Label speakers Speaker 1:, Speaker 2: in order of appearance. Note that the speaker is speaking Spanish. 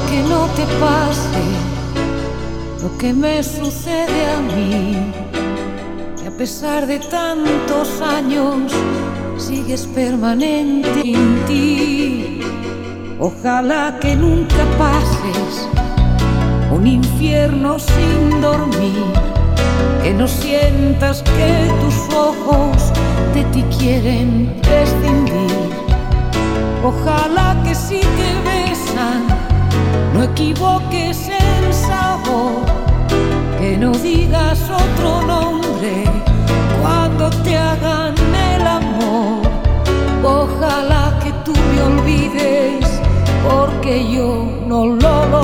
Speaker 1: que no te pase lo que me sucede a mí, que a pesar de tantos años sigues permanente en ti. Ojalá que nunca pases un infierno sin dormir, que no sientas que tus ojos de ti quieren prescindir. Ojalá que si te besan no equivoques el sabor, que no digas otro nombre cuando te hagan el amor. Ojalá que tú me olvides, porque yo no lo